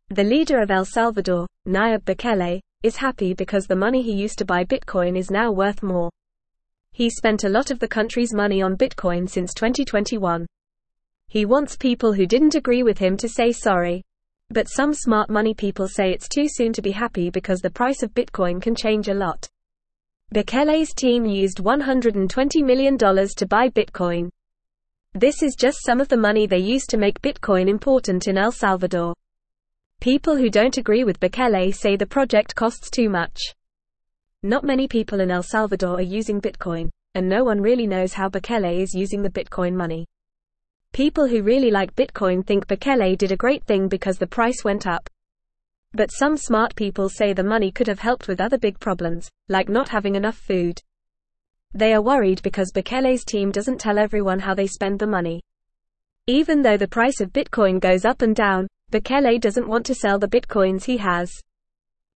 The leader of El Salvador, Nayib Bukele, is happy because the money he used to buy Bitcoin is now worth more. He spent a lot of the country's money on Bitcoin since 2021. He wants people who didn't agree with him to say sorry. But some smart money people say it's too soon to be happy because the price of Bitcoin can change a lot. Bukele's team used $120 million to buy Bitcoin. This is just some of the money they used to make Bitcoin important in El Salvador. People who don't agree with Bukele say the project costs too much. Not many people in El Salvador are using Bitcoin, and no one really knows how Bukele is using the Bitcoin money. People who really like Bitcoin think Bukele did a great thing because the price went up. But some smart people say the money could have helped with other big problems, like not having enough food. They are worried because Bukele's team doesn't tell everyone how they spend the money. Even though the price of Bitcoin goes up and down, Bukele doesn't want to sell the Bitcoins he has.